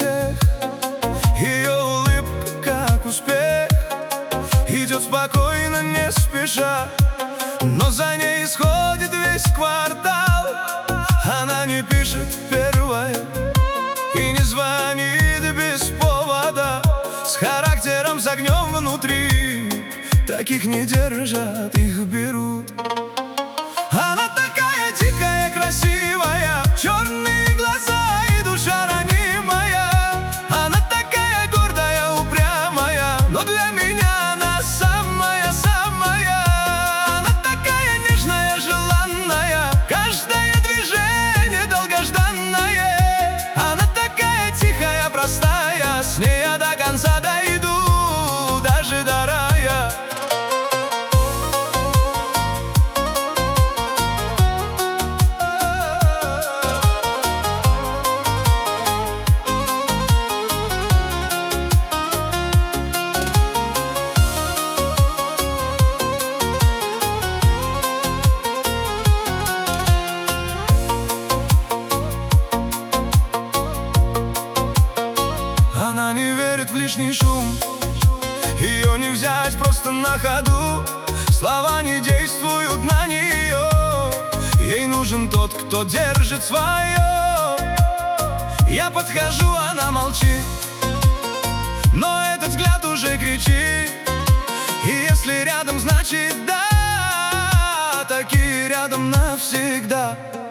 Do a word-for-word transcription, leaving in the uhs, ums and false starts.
всех. Ее улыбка, как успех, идет спокойно, не спеша, но за ней исходит весь квартал. Она не пишет первая и не звонит без повода, с характером, с огнем внутри. Таких не держат, их берут. Она такая дикая, красивая, черные глаза и душа ранимая. Она такая гордая, упрямая, но для меня она самая-самая. Она такая нежная, желанная, каждое движение долгожданное. Она такая тихая, простая, с ней я до конца дойду, даже до рая. Она не верит в лишний шум, ее не взять просто на ходу. Слова не действуют на нее, ей нужен тот, кто держит свое. Я подхожу, она молчит, но этот взгляд уже кричит. И если рядом, значит да, такие рядом навсегда.